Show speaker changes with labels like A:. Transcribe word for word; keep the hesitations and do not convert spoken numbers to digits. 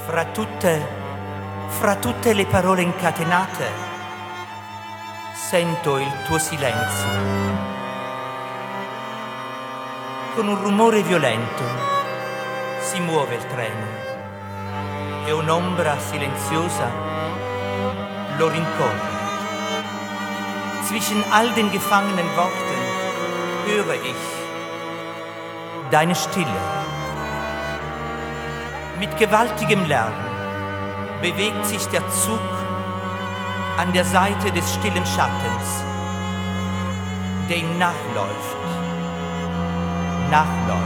A: Fra tutte, fra tutte le parole incatenate, sento il tuo silenzio. Con un rumore violento si muove il treno e un'ombra silenziosa lo rincorre. Zwischen all den gefangenen Worten höre ich deine Stille. Mit gewaltigem Lärm bewegt sich der Zug an der Seite des stillen Schattens, der ihm nachläuft, nachläuft.